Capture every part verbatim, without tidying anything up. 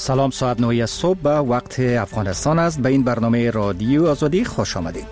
سلام، ساعت نه صبح به وقت افغانستان است. به این برنامه رادیو آزادی خوش آمدید.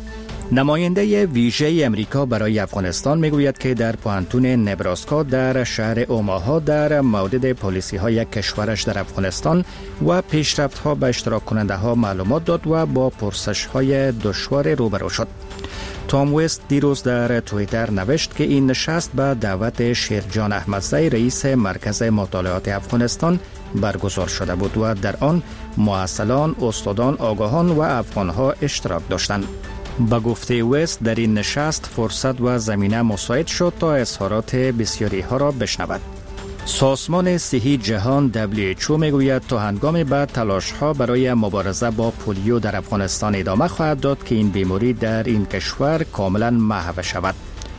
نماینده ویژه امریکا برای افغانستان میگوید که در پوهنتون نبراسکا در شهر اوماها در مورد پالیسی های کشورش در افغانستان و پیشرفت ها به اشتراک کننده ها معلومات داد و با پرسش های دشوار روبرو شد. تام وست دیروز در توییتر نوشت که این نشست به دعوت شیرجان احمدزی رئیس مرکز مطالعات افغانستان برگزار شده بود و در آن محصلان، استادان، آگاهان و افغانها اشتراک داشتند. با گفته وست در این نشست فرصت و زمینه مساعد شد تا اظهارات بسیاری ها را بشنود. سازمان صحی جهان دبلیو اچ او میگوید تا هنگام بعد تلاش ها برای مبارزه با پولیو در افغانستان ادامه خواهد داد که این بیماری در این کشور کاملا محو شود.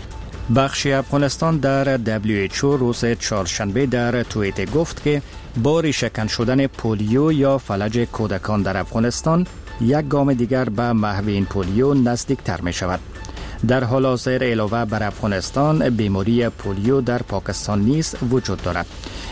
بخشی افغانستان در دبلیو اچ او روز چهارشنبه در توییت گفت که با ریشه‌کن شدن پولیو یا فلج کودکان در افغانستان یک گام دیگر به محو این پولیو نزدیک تر می شود. در حال حاضر علاوه بر افغانستان بیماری پولیو در پاکستان نیز وجود دارد.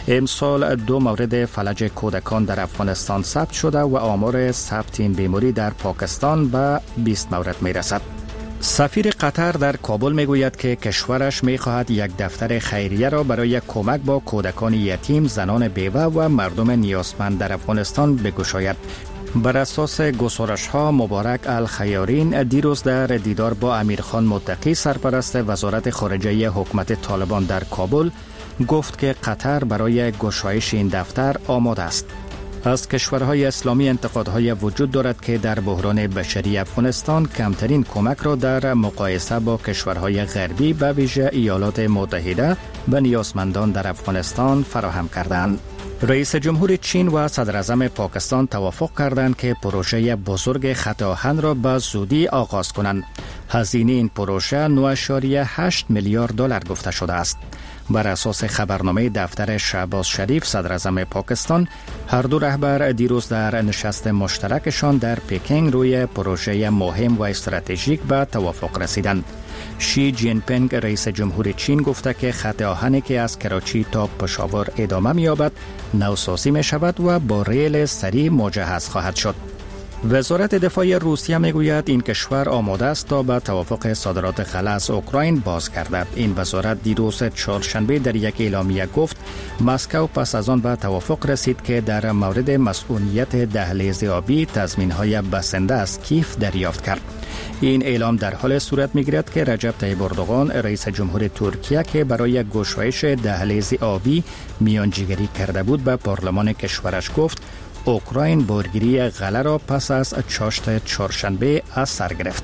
امسال دو مورد فلج کودکان در افغانستان ثبت شده و آمار ثبت این بیماری در پاکستان به بیست مورد می رسد. سفیر قطر در کابل می گوید که کشورش می خواهد یک دفتر خیریه را برای کمک با کودکان یتیم، زنان بیوه و مردم نیازمند در افغانستان بگشاید. بر اساس گزارش ها مبارک الخیارین دیروز در دیدار با امیرخان متقی سرپرست وزارت خارجه حکومت طالبان در کابل گفت که قطر برای گشایش این دفتر آماده است. از کشورهای اسلامی انتقادهای وجود دارد که در بحران بشری افغانستان کمترین کمک را در مقایسه با کشورهای غربی به ویژه ایالات متحده به نیازمندان در افغانستان فراهم کردند. رئیس جمهور چین و صدر اعظم پاکستان توافق کردند که پروژه بزرگ خط آهن را به زودی آغاز کنند. هزینه این پروژه نه و هشت میلیارد دلار گفته شده است. بر اساس خبرنامه دفتر شهباز شریف صدر اعظم پاکستان، هر دو رهبر دیروز در نشست مشترکشان در پکینگ روی پروژه مهم و استراتژیک به توافق رسیدند. شی جین پینگ رئیس جمهور چین گفته که خط آهنی که از کراچی تا پشاور ادامه می‌یابد نوسازی می‌شود و با ریل سریع مجهز خواهد شد. وزارت دفاع روسیه میگوید این کشور آماده است تا به توافق صادرات خلا از اوکراین بازگردد. این وزارت دیروز چهارشنبه در یک اعلامیه گفت مسکو پس از آن به توافق رسید که در مورد مسئولیت دهلیز آبی تضمین‌های بسنده از کیف دریافت کرد. این اعلام در حال صورت می‌گیرد که رجب طیب اردوغان رئیس جمهور ترکیه که برای گشایش دهلیز آبی میانجیگری کرده بود به پارلمان کشورش گفت اوکراین بارگیری غله را پس از چاشت چهارشنبه از سر گرفت.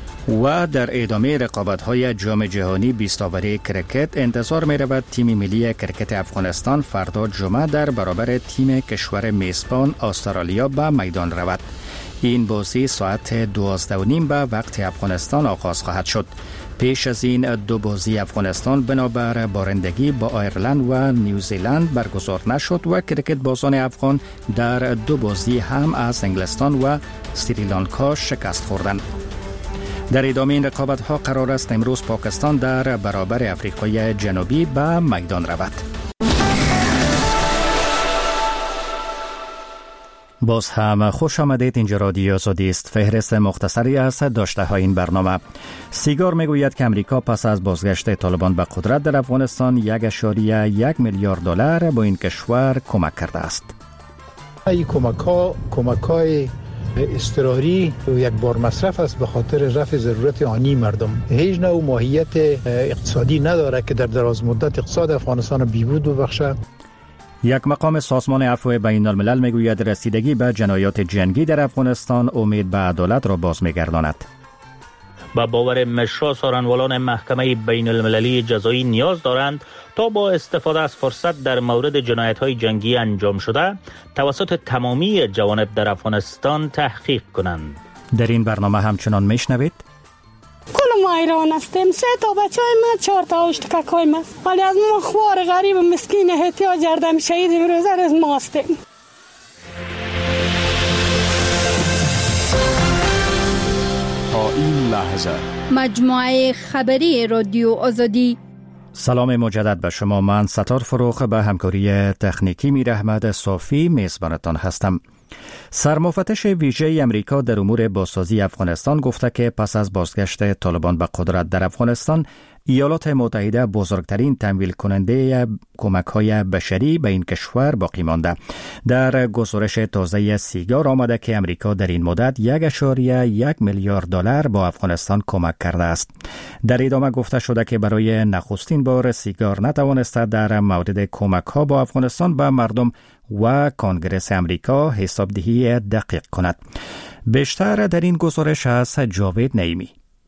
و در ادامه رقابت‌های جام جهانی بیست اوری کرکت انتظار می‌رود تیم ملی کرکت افغانستان فردا جمعه در برابر تیم کشور میزبان استرالیا به میدان رود. این بازی ساعت دوازده و نیم به وقت افغانستان آغاز خواهد شد. پیش از این دو بازی افغانستان بنابر بارندگی با آیرلند و نیوزیلند برگزار نشد و کرکت بازان افغان در دو بازی هم از انگلستان و سریلانکا شکست خوردند. در ادامه این رقابت ها قرار است امروز پاکستان در برابر افریقای جنوبی به میدان رود. باز هم خوش آمدید. اینجا رادیو آزادی است. فهرست مختصری از داشته های این برنامه. سیگار میگوید که امریکا پس از بازگشت طالبان به قدرت در افغانستان یک اشاریه یک میلیارد دلار با این کشور کمک کرده است. این کمک ها کمک های اضطراری و یک بار مصرف است به خاطر رفع ضرورت آنی مردم. هیچ نوع ماهیت اقتصادی نداره که در دراز مدت اقتصاد افغانستان بیهود ببخشد. یک مقام سازمان عفو بین الملل میگوید رسیدگی به جنایات جنگی در افغانستان امید به عدالت را باز میگرداند. با باور مشرا سارنوالان محکمه بین المللی جزایی نیاز دارند تا با استفاده از فرصت در مورد جنایت‌های جنگی انجام شده توسط تمامی جوانب در افغانستان تحقیق کنند. در این برنامه همچنان میشنوید کل ما ایران هستیم. سه تا بچه های من، چهار تا اشتکک های من، ولی از ما خوار غریب و مسکین احتیاج جردم شهید امروز از ما هستیم. تا این لحظه مجموعه خبری رادیو آزادی سلام مجدد به شما. من ستار فروخ به همکاری تکنیکی میر احمد صافی میزبانتان هستم. سرمفتش ویژه امریکا در امور بازسازی افغانستان گفته که پس از بازگشت طالبان به قدرت در افغانستان، ایالات متحده بزرگترین تمویل کننده کمک‌های بشری به این کشور باقی مانده. در گزارش تازه سیگار آمده که امریکا در این مدت یک اشاریه یک میلیارد دلار با افغانستان کمک کرده است. در ادامه گفته شده که برای نخستین بار سیگار نتوانسته در مورد کمک‌ها با افغانستان به مردم و کنگره امریکا حسابدهی دقیق کند. بیشتر در این گزارش از جاوید نعیمی.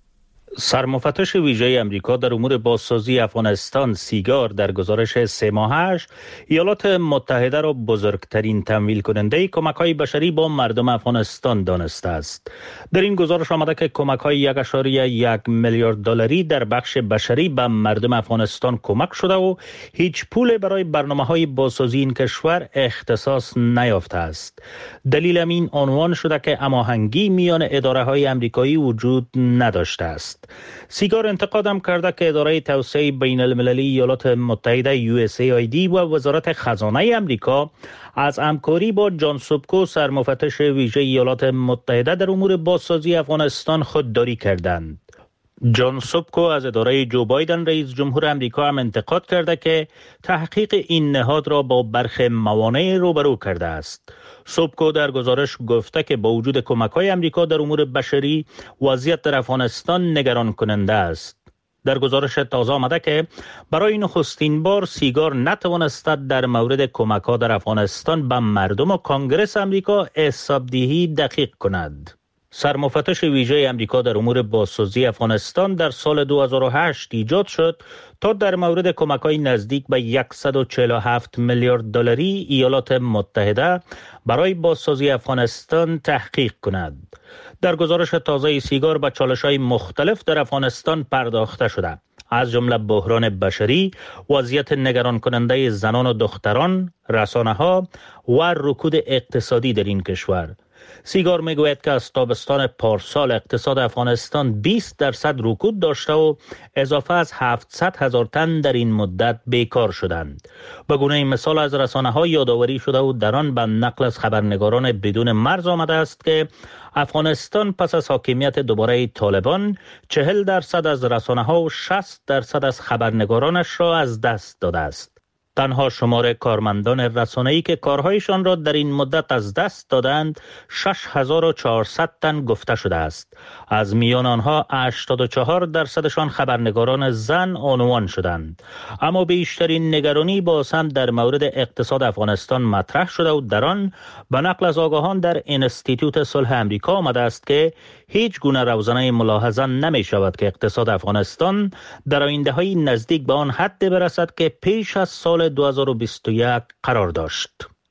سرمفتش ویژه امریکا در امور بازسازی افغانستان سیگار در گزارش سه ماهش ایالات متحده را بزرگترین تمویل کننده کمک‌های بشری با مردم افغانستان دانسته است. در این گزارش آمده که کمک‌های یک اشاریه یک میلیارد دلاری در بخش بشری به مردم افغانستان کمک شده و هیچ پول برای برنامه‌های بازسازی این کشور اختصاص نیافته است. دلیل این عنوان شده که هماهنگی میان اداره‌های آمریکایی وجود نداشته است. سیگار انتقادم کرده که اداره توسعه بین المللی ایالات متحده یو اس ای آی دی و وزارت خزانه امریکا از همکاری با جان سوبکو سرمفتش ویژه ایالات متحده در امور بازسازی افغانستان خودداری کردند. جان سوبکو از اداره جو بایدن رئیس جمهور امریکا هم انتقاد کرده که تحقیق این نهاد را با برخی موانع روبرو کرده است. سوبکو در گزارش گفته که با وجود کمک‌های امریکا در امور بشری، وضعیت در افغانستان نگران کننده است. در گزارش تازه آمده که برای نخستین بار سیگار نتوانسته در مورد کمک‌ها در افغانستان به مردم و کنگره امریکا حسابدهی دقیق کند. سرمفتش ویژه امریکا در امور بازسازی افغانستان در سال دو هزار و هشت ایجاد شد تا در مورد کمک‌های نزدیک به صد و چهل و هفت میلیارد دلاری ایالات متحده برای بازسازی افغانستان تحقیق کند. در گزارش تازه سیگار به چالش‌های مختلف در افغانستان پرداخته شده، از جمله بحران بشری، وضعیت نگران کننده زنان و دختران، رسانه‌ها و رکود اقتصادی در این کشور. سیگار میگوید که از تابستان پارسال اقتصاد افغانستان بیست درصد رکود داشته و اضافه از هفتصد هزار تن در این مدت بیکار شدند. به گونه مثال از رسانه‌ها یادآوری شده و در آن به نقل از خبرنگاران بدون مرز آمده است که افغانستان پس از حاکمیت دوباره طالبان چهل درصد از رسانه‌ها و شصت درصد از خبرنگارانش را از دست داده است. تنها شمار کارمندان رسانه‌ای که کارهایشان را در این مدت از دست دادند شش هزار و چهارصد تن گفته شده است. از میان آنها هشتاد و چهار درصدشان خبرنگاران زن عنوان شدند. اما بیشترین نگرانی باز هم در مورد اقتصاد افغانستان مطرح شده و در آن به نقل از آگاهان در انستیتوت صلح امریکا آمده است که هیچ گونه روزنه ملاحظه نمی شود که اقتصاد افغانستان در آینده‌های نزدیک به آن حد برسد که پیش از سال دو هزار و بیست و یک قرار داشت.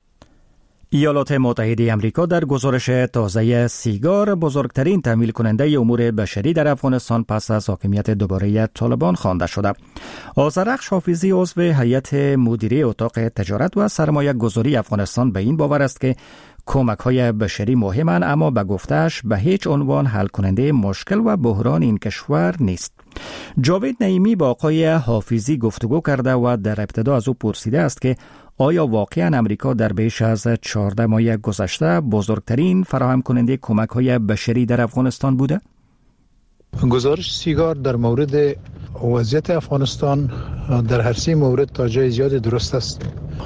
ایالات متحده آمریکا در گزارش تازه سیگار بزرگترین تمویل کننده امور بشری در افغانستان پس از حاکمیت دوباره طالبان خوانده شده. آذرخش حافظی عضو هیئت مدیره اتاق تجارت و سرمایه گذاری افغانستان به این باور است که کمک‌های بشری مهمند، اما به گفته‌اش به هیچ عنوان حل کننده مشکل و بحران این کشور نیست. جاوید نعیمی با آقای حافظی گفتگو کرده و در ابتدا از او پرسیده است که آیا واقعاً امریکا در بیش از چهارده ماه گذشته بزرگترین فراهم کننده کمک‌های بشری در افغانستان بوده؟ گزارش سیگار در مورد وضعیت افغانستان در هر سه مورد تا جای زیادی درست است.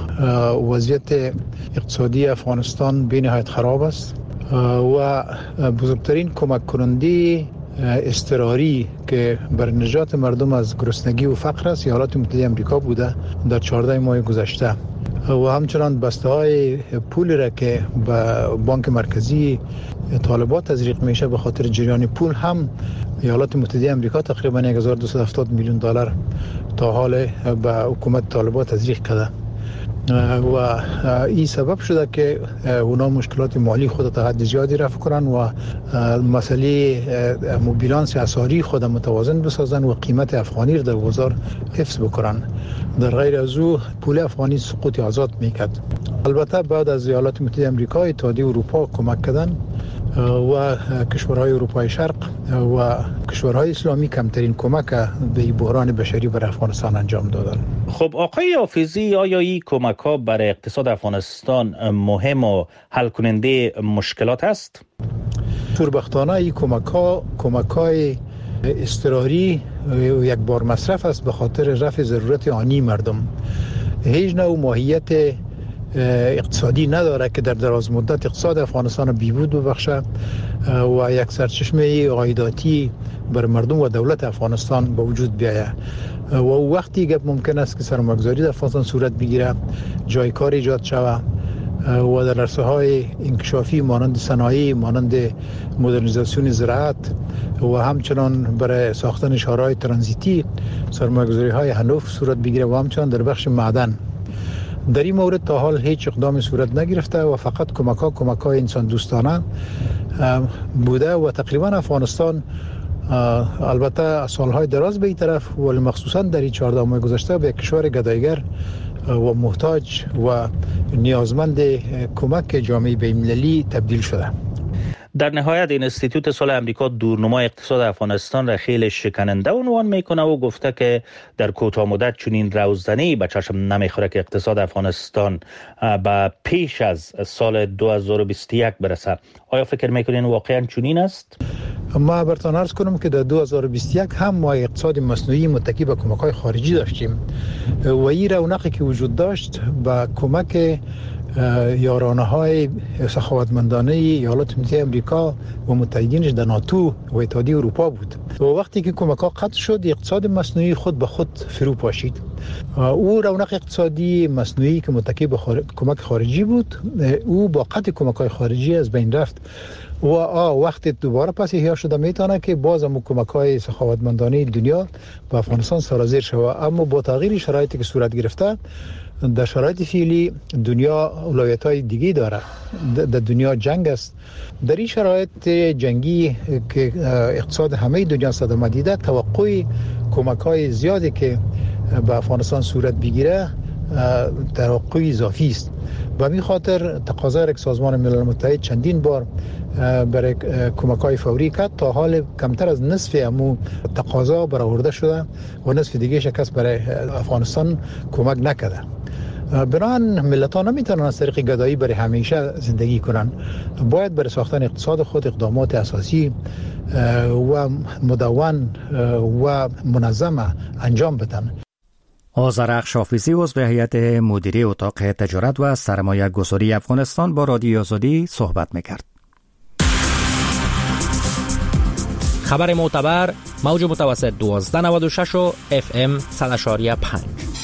وضعیت اقتصادی افغانستان به نهایت خراب است و بزرگترین کمک کننده اضطراری که بر نجات مردم از گرسنگی و فقر است ایالات متحده آمریکا بوده در چهارده ماه گذشته و همچنان بسته های پول را که به بانک مرکزی طالبات تزریق میشه به خاطر جریان پول هم ایالات متحده آمریکا تقریبا هزار و دویست و هفتاد میلیون دلار تا حال به حکومت طالبات تزریق کرده و این سبب شده که اونا مشکلات مالی خود تا حد زیادی رفع کنن و مسئله بیلانس اسعاری خود متوازن بسازن و قیمت افغانی را در بازار حفظ بکنن. در غیر از او پول افغانی سقوط آزاد میکرد. البته بعد از ایالات متحده آمریکا اتحادیه اروپا کمک کردن و کشورهای اروپای شرق و کشورهای اسلامی کمترین کمک به بحران بشری بر افغانستان انجام دادن. خب آقای حافظی، آیا این کمک ها برای اقتصاد افغانستان مهم و حل کننده مشکلات است؟ شوربختانه این کمک ها کمک های اضطراری یک بار مصرف است به خاطر رفع ضرورت آنی مردم. هیچ نوع ماهیت اقتصادی نداره که در دراز مدت اقتصاد افغانستان بیهود ببخشه و یک سرچشمه عایداتی بر مردم و دولت افغانستان به وجود بیاید و وقتی گپ ممکن است که سرمایه‌گذاری در افغانستان صورت بگیره، جای کار ایجاد شود و در عرصه‌های انکشافی مانند صنایع، مانند مدرنیزاسیون زراعت و همچنان برای ساختن شهرهای ترانزیتی سرمایه‌گذاری‌های هنوف صورت بگیره و همچنان در بخش معدن. در این مورد تا حال هیچ اقدام صورت نگرفته و فقط کمک ها کمک های انسان دوستانه بوده و تقریبا افغانستان البته سالهای دراز به این طرف ولی مخصوصا در این چهارده ماه گذشته به کشور گدایگر و محتاج و نیازمند کمک جامعه بین‌المللی تبدیل شده. در نهایت این انستیتوت صلح امریکا دورنمای اقتصاد افغانستان را خیلی شکننده عنوان میکنه و گفته که در کوتاه مدت چنین روزنه‌ای به چشم نمیخوره که اقتصاد افغانستان به پیش از سال دو هزار و بیست و یک برسه. آیا فکر میکنین واقعا چنین است؟ ما براتون عرض کنم که در دو هزار و بیست و یک هم ما اقتصاد مصنوعی متکی به کمک‌های خارجی داشتیم و این رونقی که وجود داشت با کمک یارانه های سخاوتمندانه ایالات متحده آمریکا و متحدینش در ناتو و اتحادیه اروپا بود و وقتی که کمک ها قطع شد اقتصاد مصنوعی خود به خود فرو پاشید. او رونق اقتصادی مصنوعی که متکی به خار... کمک خارجی بود او با قطع کمک های خارجی از بین رفت و وقتی دوباره پس احیا شده میتونه که باز هم کمک های سخاوتمندانه دنیا به افغانستان سرازیر شود، اما با تغییر شرایطی که صورت گرفته در شرایط فعلی دنیا اولویت‌های دیگه داره. در دنیا جنگ است. در این شرایط جنگی که اقتصاد همه دنیا صدمه دیده، توقع کمک‌های زیادی که به افغانستان صورت بگیره توقع اضافی است. به این خاطر تقاضای سازمان ملل متحد چندین بار برای کمک‌های فوری کرد. تا حال کمتر از نصف امو تقاضا برآورده شده و نصف دیگه شکست برای افغانستان کمک نکرده. بنابراین ملت‌ها نمیتونن از طریق گدایی برای همیشه زندگی کنن، باید برای ساختن اقتصاد خود اقدامات اساسی و مدون و منظم انجام بدن. آذرخش حافظی عضو هیئت مدیره اتاق تجارت و سرمایه گذاری افغانستان با رادیو آزادی صحبت میکرد. خبر معتبر موج متوسط دوازده نود و شش و اف ام صد و اشاریه پنج.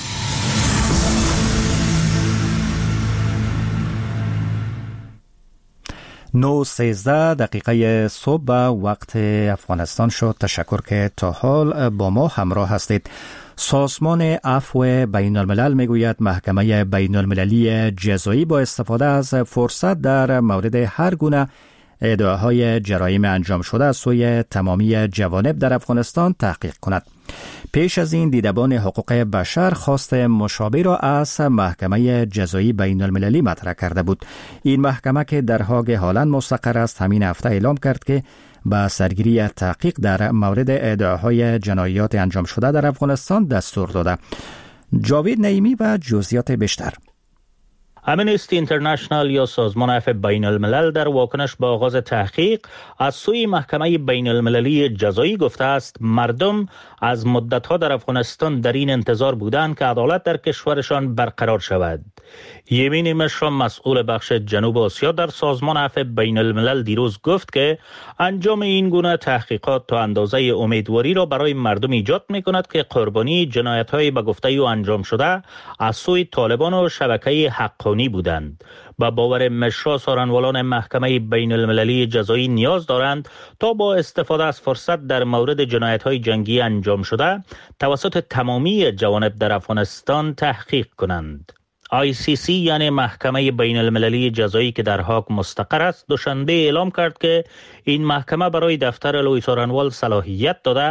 نو سیزده دقیقه صبح به وقت افغانستان شد. تشکر که تا حال با ما همراه هستید. سازمان عفو بین الملل میگوید محکمه بین المللی جزایی با استفاده از فرصت در مورد هر گونه ادعاهای جرایم انجام شده از سوی تمامی جوانب در افغانستان تحقیق کند. پیش از این دیدبان حقوق بشر خواست مشابه را از محکمه جزایی بین المللی مطرح کرده بود. این محکمه که در هاگ هالند مستقر است همین هفته اعلام کرد که با سرگیری تحقیق در مورد ادعاهای جنایات انجام شده در افغانستان دستور داده. جاوید نعیمی و جزئیات بیشتر. امنستی اینترنشنال یا سازمان عفو بین الملل در واکنش به آغاز تحقیق از سوی محکمه بین المللی جزایی گفته است مردم از مدتها در افغانستان در این انتظار بودند که عدالت در کشورشان برقرار شود. یمین مشرا مسئول بخش جنوب آسیا در سازمان عفو بین الملل دیروز گفت که انجام این گونه تحقیقات تا اندازه امیدواری را برای مردم ایجاد می کند که قربانی جنایت‌های به گفته او انجام شده از سوی طالبان و شبکه حقانی بودند. با باور مشرا سارنوالان محکمه بین المللی جزایی نیاز دارند تا با استفاده از فرصت در مورد جنایت‌های جنگی انجام شده توسط تمامی جوانب در افغانستان تحقیق کنند. آی سی سی یعنی محکمه بین المللی جزایی که در هاگ مستقر است دوشنبه اعلام کرد که این محکمه برای دفتر لوی سارنوال صلاحیت داده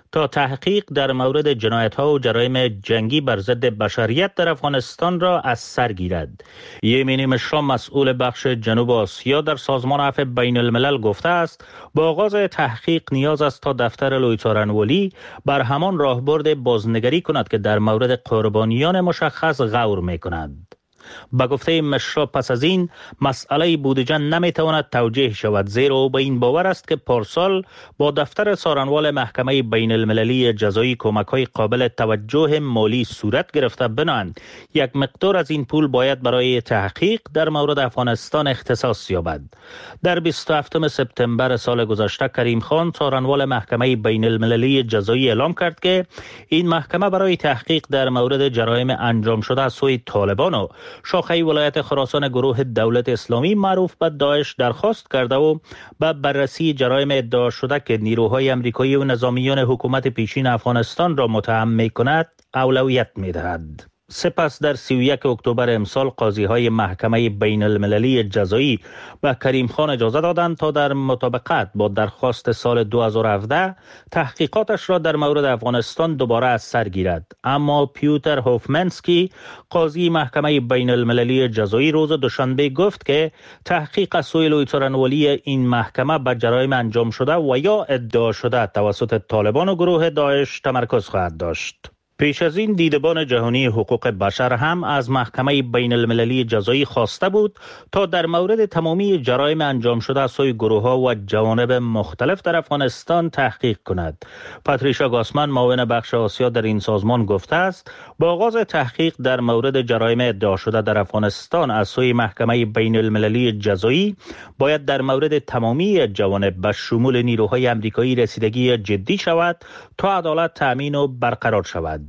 تا تحقیق در مورد جنایت‌ها و جرایم جنگی بر ضد بشریت در افغانستان را از سر گیرد. یمینی مشرا مسئول بخش جنوب آسیا در سازمان عفو بین الملل گفته است با آغاز تحقیق نیاز است تا دفتر لویتارنولی بر همان راهبرد بازنگری کند که در مورد قربانیان مشخص غور می‌کند. با گفته مشرا پس از این مسئله بودجه نمیتواند توجیه شود، زیرا او به این باور است که پارسال با دفتر سارنوال محکمه بین المللی جزایی کمک‌های قابل توجه مالی صورت گرفته، بنابراین یک مقدار از این پول باید برای تحقیق در مورد افغانستان اختصاص یابد. در بیست و هفتم سپتامبر سال گذشته کریم خان سارنوال محکمه بین المللی جزایی اعلام کرد که این محکمه برای تحقیق در مورد جرایم انجام شده از سوی طالبان و شاخه ولایت خراسان گروه دولت اسلامی معروف به داعش درخواست کرده و به بررسی جرایم ادعا شده که نیروهای امریکایی و نظامیان حکومت پیشین افغانستان را متهم می کند اولویت می دهد. سپس در سی و یک اکتبر امسال قاضی های محکمه بین المللی جزایی به کریم خان اجازه دادند تا در مطابقت با درخواست سال دو هزار و هفده تحقیقاتش را در مورد افغانستان دوباره از سر گیرد. اما پیوتر هوفمنسکی قاضی محکمه بین المللی جزایی روز دوشنبه گفت که تحقیق از سوی لویتارنولی این محکمه به جرایم انجام شده و یا ادعا شده توسط طالبان و گروه داعش تمرکز خواهد داشت. پیش از این دیدبان جهانی حقوق بشر هم از محکمه بین المللی جزایی خواسته بود تا در مورد تمامی جرایم انجام شده از سوی گروه‌ها و جوانب مختلف در افغانستان تحقیق کند. پاتریشا گاسمن معاون بخش آسیا در این سازمان گفته است با آغاز تحقیق در مورد جرایم ادعا شده در افغانستان از سوی محکمه بین المللی جزایی باید در مورد تمامی جوانب به شمول نیروهای آمریکایی رسیدگی جدی شود تا عدالت تأمین و برقرار شود.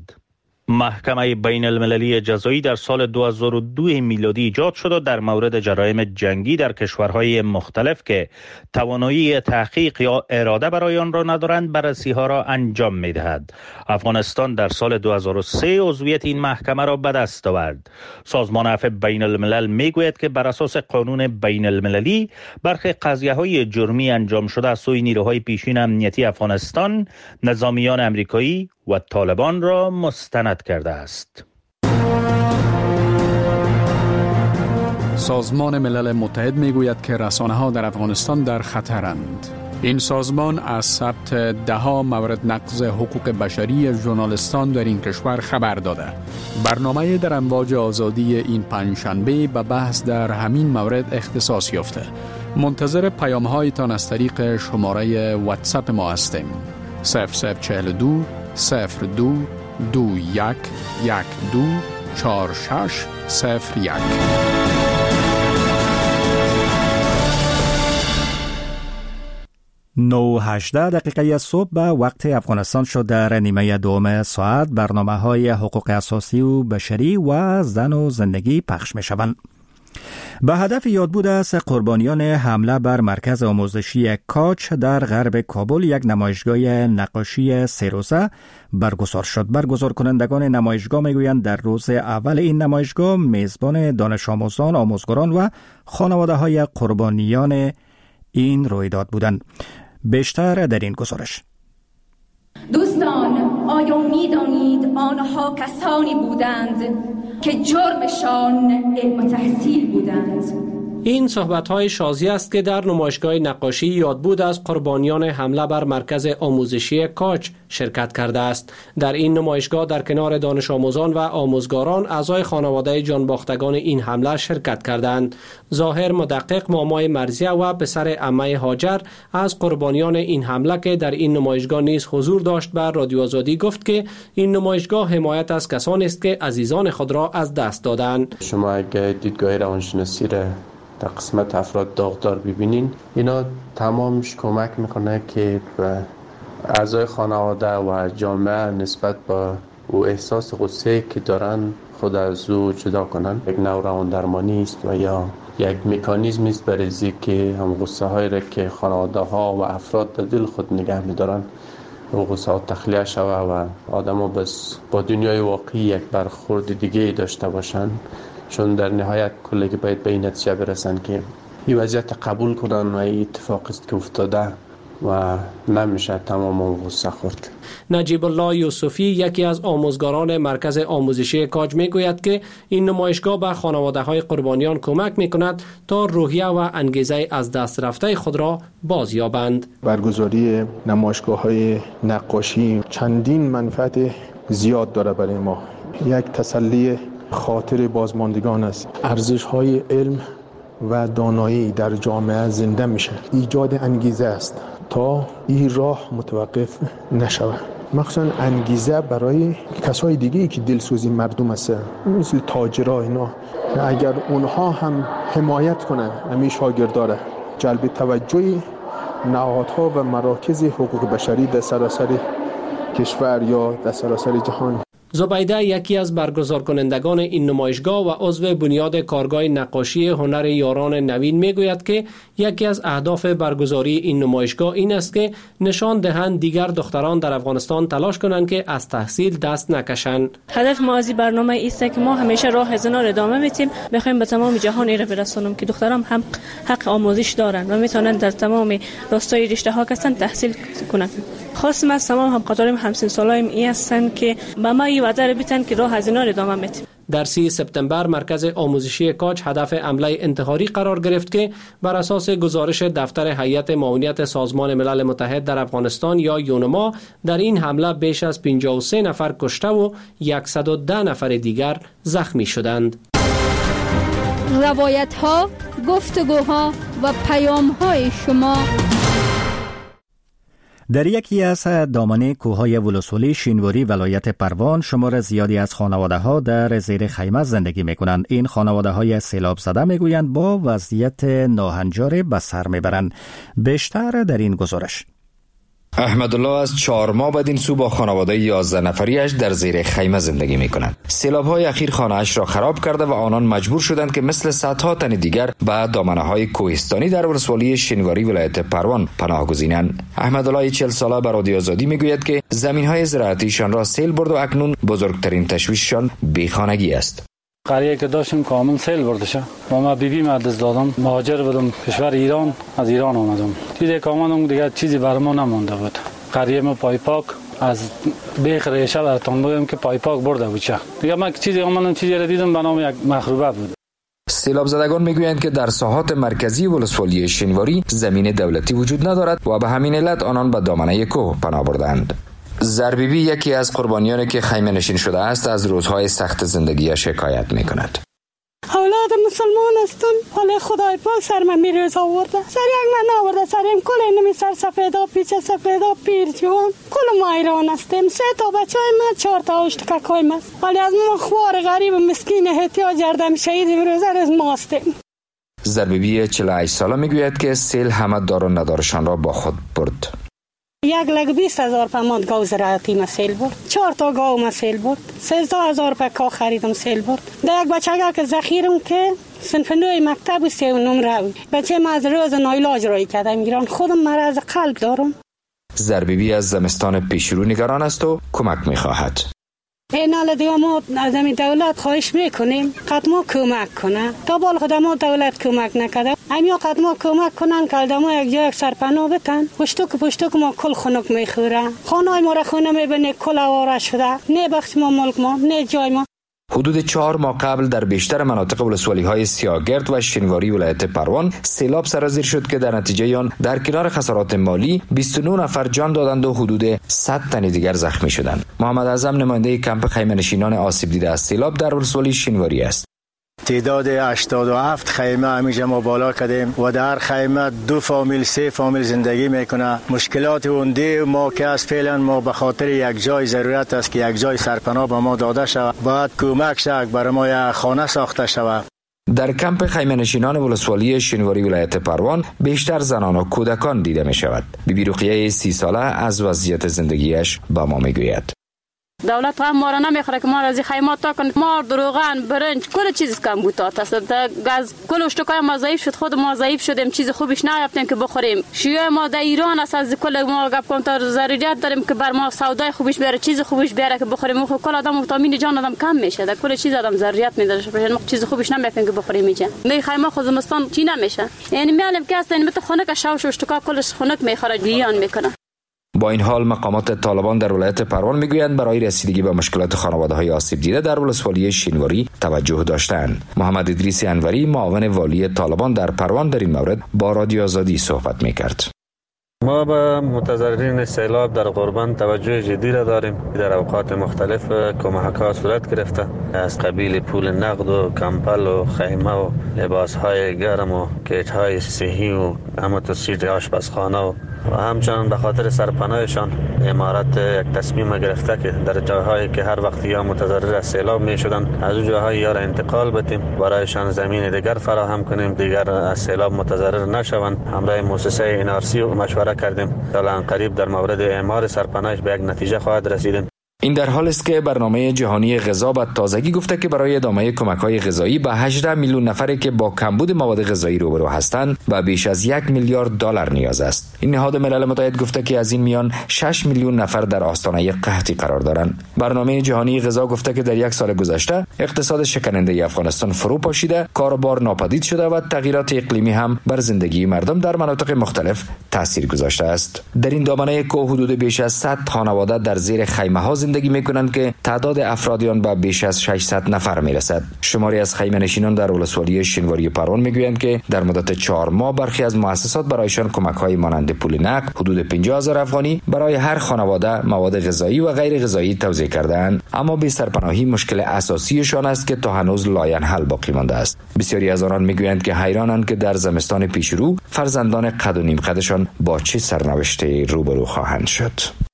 محکمه بین المللی جزایی در سال دو هزار و دو میلادی ایجاد شد و در مورد جرایم جنگی در کشورهای مختلف که توانایی تحقیق یا اراده برای آن را ندارند بررسی ها را انجام می دهد. افغانستان در سال دو هزار و سه عضویت این محکمه را به دست آورد. سازمان عفو بین الملل می گوید که بر اساس قانون بین المللی برخی قضیه های جرمی انجام شده از سوی نیروهای پیشین امنیتی افغانستان نظامیان امریکایی و طالبان را مستند کرده است. سازمان ملل متحد میگوید که رسانه‌ها در افغانستان در خطرند. این سازمان از ثبت ده‌ها مورد نقض حقوق بشری ژورنالیستان در این کشور خبر داده. برنامه در امواج آزادی این پنجشنبه به بحث در همین مورد اختصاص یافته. منتظر پیام‌هایتان از طریق شماره واتساپ ما هستیم. صفر صفر چهل و دو صفر دو دو یک یک دو چهار شش صفر یک. نه هجده دقیقه از صبح به وقت افغانستان شد. در نیمه دوم ساعت برنامه های حقوق اساسی و بشری و زن و زندگی پخش می شوند. به هدف یادبود از قربانیان حمله بر مرکز آموزشی کاچ در غرب کابل یک نمایشگاه نقاشی سه روزه برگزار شد. برگزار کنندگان نمایشگاه میگویند در روز اول این نمایشگاه میزبان دانش آموزان، آموزگاران و خانواده های قربانیان این رویداد بودند. بیشتر در این گزارش. دوستان، آیا می‌دانید آنها کسانی بودند که جرمشان علم و تحصیل بودند؟ این صحبت‌های شازی است که در نمایشگاه نقاشی یادبود از قربانیان حمله بر مرکز آموزشی کاچ شرکت کرده است. در این نمایشگاه در کنار دانش آموزان و آموزگاران اعضای خانواده جانباختگان این حمله شرکت کردند. ظاهر مدقق مامای مرزیه و پسر عمه هاجر از قربانیان این حمله که در این نمایشگاه نیز حضور داشت به رادیو آزادی گفت که این نمایشگاه حمایت از کسانی است که عزیزان خود را از دست دادند. شما اگه دیدگاه روانشناسی را در قسمت افراد داغدار ببینین، اینا تمامش کمک میکنه که اعضای خانواده و جامعه نسبت با او احساس غصه که دارن خود از او جدا کنن. یک نوع روان درمانی است و یا یک مکانیزمی است برای که هم غصه هایی را که خانواده ها و افراد در دل خود نگه میدارن و غصه ها تخلیه شوه و آدم ها بس با دنیای واقعی یک برخورد دیگه داشته باشن، چون در نهایت کلگی باید به این نتیجه برسن که این وضعیت قبول کنن و این اتفاق است که افتاده و نمیشه تمام اون غصه خورد. نجیب الله یوسفی یکی از آموزگاران مرکز آموزشی کاج میگوید که این نمایشگاه به خانواده های قربانیان کمک میکند تا روحیه و انگیزه از دست رفته خود را بازیابند. برگزاری نمایشگاه های نقاشی چندین منفعت زیاد داره برای ما. یک تسلی خاطر بازماندگان است. ارزش های علم و دانایی در جامعه زنده میشه. ایجاد انگیزه است تا این راه متوقف نشود. مخصوصا انگیزه برای کسای دیگه که دلسوزی مردم است، مثل تاجرها اینا، اگر اونها هم حمایت کنن همین شاگرداره، جلب توجه نهادها و مراکز حقوق بشری در سراسر کشور یا در سراسر جهان. زبیده یکی از برگزار کنندگان این نمایشگاه و عضو بنیاد کارگاه نقاشی هنر یاران نوین میگوید که یکی از اهداف برگزاری این نمایشگاه این است که نشان دهند دیگر دختران در افغانستان تلاش کنند که از تحصیل دست نکشند. هدف ما از برنامه است که ما همیشه راه زنا را ادامه میدیم، بخوایم به تمام جهان را برسونیم که دختران هم حق آموزش دارند و میتونند در تمام راستای رشته ها کسان تحصیل کنند. خواستم از تمام همکارانم همسن سالایم این هستند که به ما این وعده بدن که راه هزینه را ادامه میدیم. در سی سپتامبر مرکز آموزشی کاج هدف حمله انتحاری قرار گرفت که بر اساس گزارش دفتر هیئت معاونیت سازمان ملل متحد در افغانستان یا یونما در این حمله بیش از پنجاه و سه نفر کشته و صد و ده نفر دیگر زخمی شدند. روایت ها، گفتگوها و پیام های شما. در یکی از دامنه کوههای ولسوالی شینواری ولایت پروان شمار زیادی از خانواده ها در زیر خیمه زندگی می کنند. این خانواده های سیلاب زده می گویند با وضعیت ناهنجار به سر می برند. بیشتر در این گزارش. احمدالله از چهار ماه بعد این سو با خانواده یازده نفریش در زیر خیمه زندگی می کنند. سیلاب‌های اخیر خانه‌اش را خراب کرده و آنان مجبور شدند که مثل صدها تن دیگر به دامنه‌های کوهستانی در ولسوالی شینواری ولایت پروان پناه گزینند. احمدالله چهل ساله به رادیو آزادی میگوید که زمین‌های زراعتیشان را سیل برد و اکنون بزرگترین تشویششان بیخانگی است. قریه که داشتیم کامل سیل برده شد و ما بیبی ما دست دادم، مهاجر بودم کشور ایران، از ایران آمدم. دیگه که آمدم دیگه چیزی برای ما نمونده بود. قریه ما پای پاک از بیخ ریشه براتون بگم که پای پاک برده بود چه دیگه ما چیزی آمدم چیزی را دیدم به نام یک مخروبه بود. سیلاب زدگان میگویند که در ساحات مرکزی ولسوالی شینواری زمین دولتی وجود ندارد و به همین علت آنان به دامنه کوه پناه بردند. زربیبی یکی از قربانیانی که خیمه نشین شده است از روزهای سخت زندگی شکایت میکند. اولاد مسلمان هستم، حالا خدای پاک سر من میروز آورده، سر یک من آورده، سر این کل نمی سر سفیدا پیچه سفیدا پیر جوان کل ما ایران هستیم. سه تا بچه های من چهار تا اشتکک های من، حالا از ما خوار غریب مسکین احتیاج جردم شهید امروز از ما هستیم. زربیبی چهل و هشت ساله میگوید که سیل همه دار و ندارشان را با خود برد. یک لگ بیست هزار پماد گاو زراعتی ما سیل برد، چهار تا گاو ما سیل برد، سیزده هزار پا کا خریدم سیل برد. در یک بچه که ذخیرم که صنف نوی مکتب و سی و نم روی بچه ما از روز نایلاج رایی کردم ایران، خودم مرض قلب دارم. زربیبی از زمستان پیشرو نگران است و کمک میخواهد. این حال دیگه ما از این دولت خواهش میکنیم قد ما کمک کنه، تا بال خود ما دولت کمک نکرده، همیا قد ما کمک کنن که ما یک جای یک سرپناه بتن. پشتوک پشتوک ما کل خنک میخوره، خانه ما را خونه میبینه کل آواره شده، نه بخش ما ملک ما نه جای ما. حدود چهار ماه قبل در بیشتر مناطق ولسوالی های سیاگرد و شینواری ولایت پروان سیلاب سرازیر شد که در نتیجه آن در کنار خسارات مالی بیست و نه نفر جان دادند و حدود صد تن دیگر زخمی شدند. محمد اعظم نماینده کمپ خیمه نشینان آسیب دیده از سیلاب در ولسوالی شینواری است. تعداد هشتاد و هفت خیمه همیشه ما بالا کردیم و در خیمه دو فامیل سه فامیل زندگی میکنه. مشکلات اونده ما که از فعلا ما به خاطر یک جای ضرورت است که یک جای سرپناه به ما داده شود، باید کمک شد برای ما یک خانه ساخته شود. در کمپ خیمه نشینان ولسوالی شینواری ولایت پروان بیشتر زنان و کودکان دیده می شود. بیبی رقیه سی ساله از وضعیت زندگیش با ما می گوید. دولت هم ما را نمیخوره که ما را از خیمات تا کنه. ما دروغن برنج کل چیز کم بود است. گاز کل اشتکای ما ضعیف شد، خود ما ضعیف شدیم، چیز خوبش نیافتیم که بخوریم. شیوه ما در ایران است، از کل ما گپ کنم تا ضرورت داریم که بر ما سودای خوبش بیاره، چیز خوبش بیاره که بخوریم. خب کل آدم ویتامین جان آدم کم میشه، در کل چیز آدم ضرورت میداره، ما چیز خوبش نمیافتیم که بخوریم اینجا. می خیمه خود زمستان چی نمیشه، یعنی میالم که است مت خنک شاوش اشتکا کلش خنک میخوره بیان میکنه. با این حال مقامات طالبان در ولایت پروان میگویند برای رسیدگی به مشکلات خانواده‌های آسیب دیده در ولسوالی شینواری توجه داشتند. محمد ادریس انوری معاون والی طالبان در پروان در این مورد با رادیو آزادی صحبت میکرد. ما به متضررین سیلاب در قربان توجه جدی را داریم. در اوقات مختلف کمک‌ها صورت گرفته، از قبیل پول نقد و کمپل و خیمه و لباس‌های گرم و کیت‌های صحی و اموتوسیت آشپزخانه و و همچنان به خاطر سرپناهشان امارت یک تصمیم گرفته که در جاهایی که هر وقت یا متضرر از سیلاب می شدن از اون جاهای یا را انتقال بدیم، برایشان زمین دیگر فراهم کنیم، دیگر از سیلاب متضرر نشوند. همراه مؤسسه ان آر سی مشوره کردیم تا الان قریب در مورد اعمار سرپناهش به یک نتیجه خواهد رسیدیم. این در حال است که برنامه جهانی غذا به تازگی گفته که برای ادامه کمک‌های غذایی به هجده میلیون نفری که با کمبود مواد غذایی روبرو هستند و بیش از یک میلیارد دلار نیاز است. این نهاد ملل متحد گفته که از این میان شش میلیون نفر در آستانه قحطی قرار دارند. برنامه جهانی غذا گفته که در یک سال گذشته اقتصاد شکننده افغانستان فرو پاشیده، کاروبار ناپدید شده و تغییرات اقلیمی هم بر زندگی مردم در مناطق مختلف تاثیر گذاشته است. در این دامنه که حدود بیش از صد خانواده در زیر خیمه‌ها زندگی میکنند که تعداد افرادیان به بیش از ششصد نفر میرسد. شماری از خیمه نشینان در ولسوالی شینواری پروان میگویند که در مدت چهار ماه برخی از مؤسسات برایشان کمک‌های مانند پول نقد حدود پنجاه هزار افغانی برای هر خانواده مواد غذایی و غیر غذایی توزیع کردند، اما بی سرپناهی مشکل اساسیشان است که تا هنوز لاینحل باقی مانده است. بسیاری از آنان میگویند که حیرانند که در زمستان پیشرو فرزندان قد و نیم قدشان با چه سرنوشتی روبرو خواهند شد.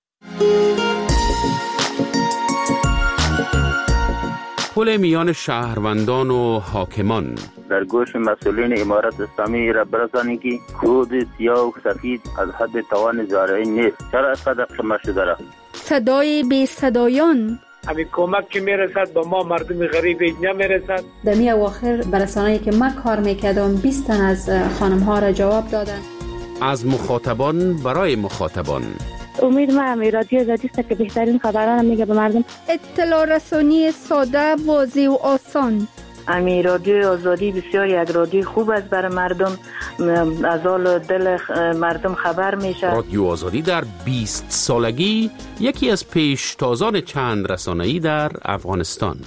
پل میان شهروندان و حاکمان. در گوش مسئولین امارت اسلامی را برسانید که کود سیاه و سفید از حد توان زارعی نیست. چرا اینقدر قمه شده را؟ صدای بی صدایان. همین کمک که میرسد به ما مردم غریب نمیرسد. در می اواخر برسانه‌ای که من کار میکردم بیست تن از خانم ها را جواب دادن. از مخاطبان برای مخاطبان. امید ما هم رادیو آزادی است که بهترین خبران میگه به مردم. اطلاع رسانی ساده، واضح و آسان. امی رادیو آزادی بسیار یک رادیو خوب است برای مردم، از حال دل مردم خبر میشه. رادیو آزادی در بیست سالگی یکی از پیشتازان چند رسانه‌ای در افغانستان.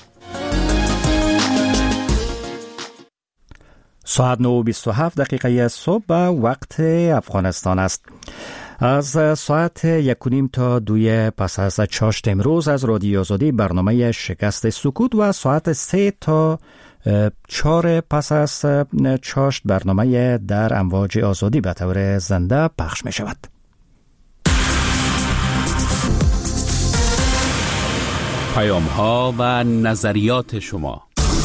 ساعت نه و بیست و هفت دقیقه صبح به وقت افغانستان است. از ساعت یک و نیم تا دوی پس از چاشت امروز از رادیو آزادی برنامه شکست سکوت و ساعت سه تا چهار پس از چاشت برنامه در امواج آزادی به طور زنده پخش می شود. پیام ها و نظریات شما.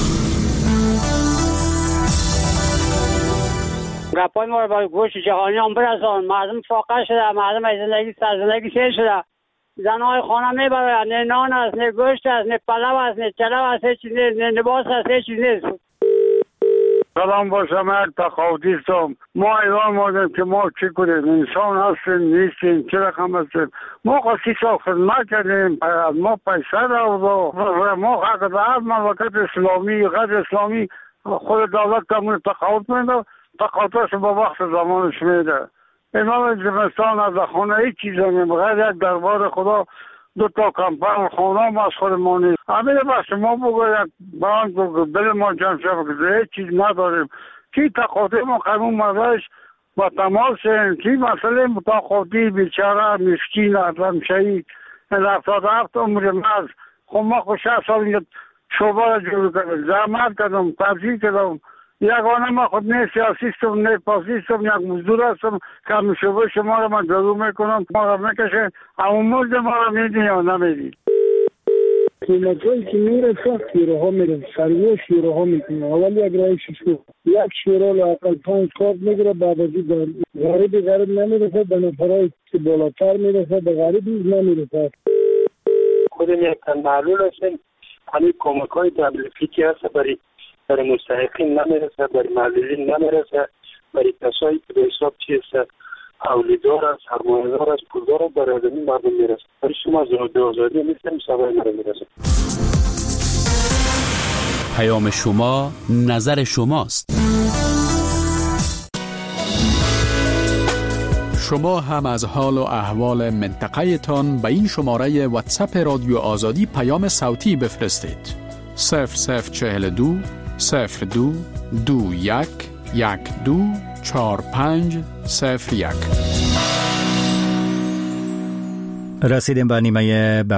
گپای ما رو با گوش جهانیان برسان. مردم فاقه شده، مردم از زندگی سرزندگی سیر شده. زنهای خانه میبرن، نه نان است، نه گوشت است، نه پلو است، نه چلو است، هیچ چیز نیست، نه لباس است، هیچ چیز نیست. سلام با شما تخاوتی هستم. ما ایران مادم که ما چی کنیم؟ انسان هستیم نیستیم، چه رقم هستیم؟ ما خواهی سال خدمت کردیم، ما پیسه رو ما حق دار مملکت اسلامی غیر اسلامی خود دولت کمون تخاوت میده، تقاطعش با وقت زمانش میده. امام زمستان از خانه هیچ چیز نمیم غیر یک دربار خدا دو تا کمپن خانه هم از خود ما نیست. همین بس ما بگو یک بانک بگو دل ما جمع شد که هیچ چیز نداریم. کی تقاطع ما قیمون مردش با تماس این کی مسئله متقاطعی بیچاره مسکین ادم شهید این افتاد هفت عمر مرز. خب ما خود شهست سال اینجا شعبه را جور کردم، زحمت کردم، تبزیل کردم. یگانه ما خود نه سیاسیستم نه پاسیستم، یک مزدور هستم که همه شعبه شما را من جلو میکنم، ما را میکشه، اما مزد ما را میدین یا نمیدین. قیمتایی که میرسه شیره ها میرسه، سریع شیره ها میکنه. اول یک رای شیشه یک شیره لاقل پانچ کارت میگیره، بعد از این غریبی غریب نمیرسه، به نفرهای که بالاتر میرسه، به غریب نیز نمیرسه. خودم یک تن معلول هستیم. همین کمک های دبلیفی که هست برای برای مستحقین نمیرسه، برای معلولین نمیرسه، برای کسایی که به حساب چیز اولیدار است، سرمایه‌دار است، پولدار است، برای آدمی مردم میرسه. برای شما زود آزادی نیستیم، سوای مرا میرسه. پیام شما نظر شماست. شما هم از حال و احوال منطقه تان به این شماره واتساپ رادیو آزادی پیام صوتی بفرستید. صفر صفر چهل دو صفر دو دو یک یک دو چهار پنج صفر یک. رسیدیم به نیمه